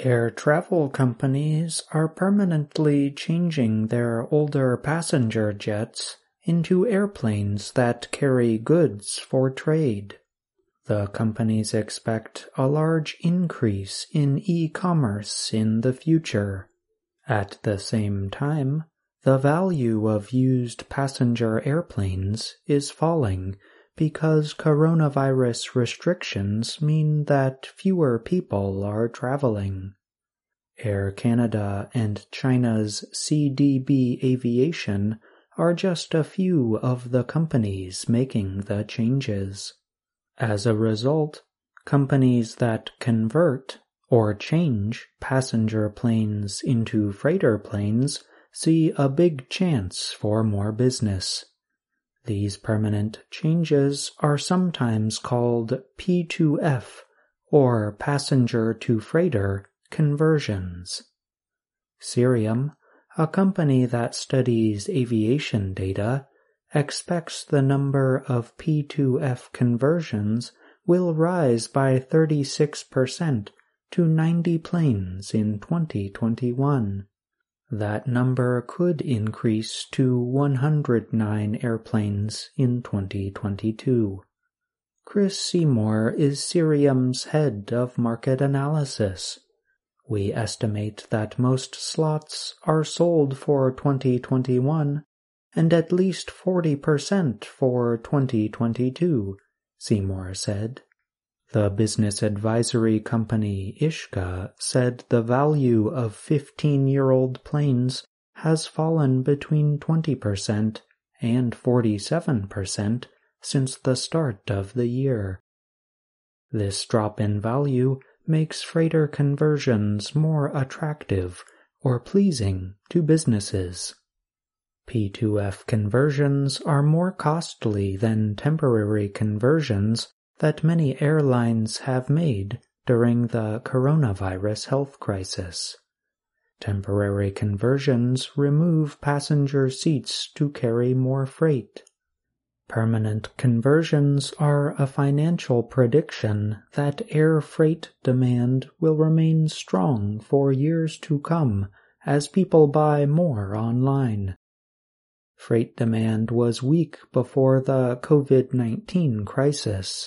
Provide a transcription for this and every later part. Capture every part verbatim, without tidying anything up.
Air travel companies are permanently changing their older passenger jets into airplanes that carry goods for trade. The companies expect a large increase in e-commerce in the future. At the same time, the value of used passenger airplanes is falling because coronavirus restrictions mean that fewer people are traveling. Air Canada and China's C D B Aviation are just a few of the companies making the changes. As a result, companies that convert or change passenger planes into freighter planes see a big chance for more business. These permanent changes are sometimes called P two F, or passenger-to-freighter, conversions. Cirium, a company that studies aviation data, expects the number of P two F conversions will rise by thirty-six percent to ninety planes in twenty twenty-one. That number could increase to one hundred nine airplanes in twenty twenty-two. Chris Seymour is Cirium's head of market analysis. We estimate that most slots are sold for twenty twenty-one and at least forty percent for twenty twenty-two, Seymour said. The business advisory company Ishka said the value of fifteen-year-old planes has fallen between twenty percent and forty-seven percent since the start of the year. This drop in value makes freighter conversions more attractive or pleasing to businesses. P two F conversions are more costly than temporary conversions that many airlines have made during the coronavirus health crisis. Temporary conversions remove passenger seats to carry more freight. Permanent conversions are a financial prediction that air freight demand will remain strong for years to come as people buy more online. Freight demand was weak before the COVID nineteen crisis.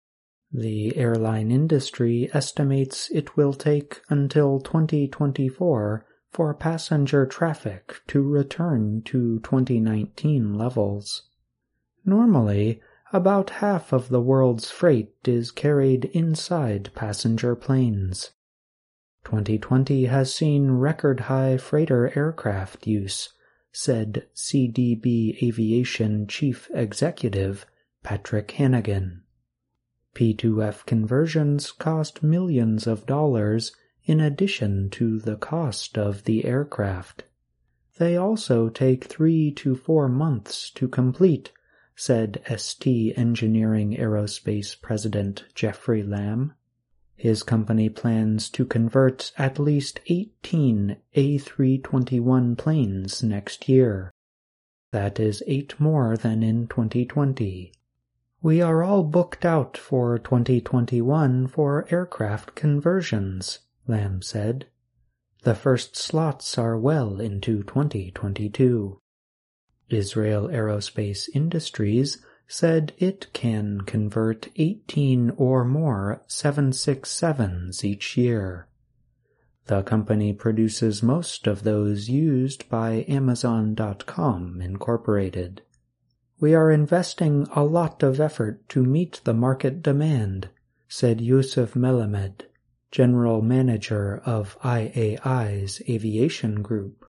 The airline industry estimates it will take until twenty twenty-four for passenger traffic to return to twenty nineteen levels. Normally, about half of the world's freight is carried inside passenger planes. twenty twenty has seen record-high freighter aircraft use, said C D B Aviation Chief Executive Patrick Hannigan. P two F conversions cost millions of dollars in addition to the cost of the aircraft. They also take three to four months to complete, said S T Engineering Aerospace President Jeffrey Lamb. His company plans to convert at least eighteen A three twenty-one planes next year. That is eight more than in twenty twenty. We are all booked out for twenty twenty-one for aircraft conversions, Lamb said. The first slots are well into twenty twenty-two. Israel Aerospace Industries said it can convert eighteen or more seven sixty-sevens each year. The company produces most of those used by Amazon dot com Incorporated. We are investing a lot of effort to meet the market demand, said Yusuf Melamed, General Manager of I A I's Aviation Group.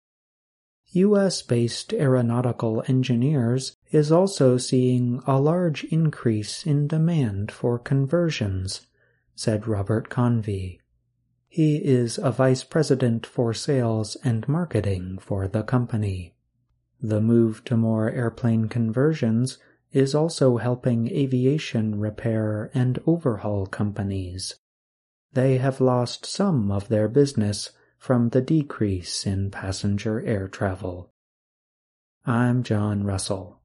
U S-based Aeronautical Engineers is also seeing a large increase in demand for conversions, said Robert Convey. He is a vice president for sales and marketing for the company. The move to more airplane conversions is also helping aviation repair and overhaul companies. They have lost some of their business from the decrease in passenger air travel. I'm John Russell.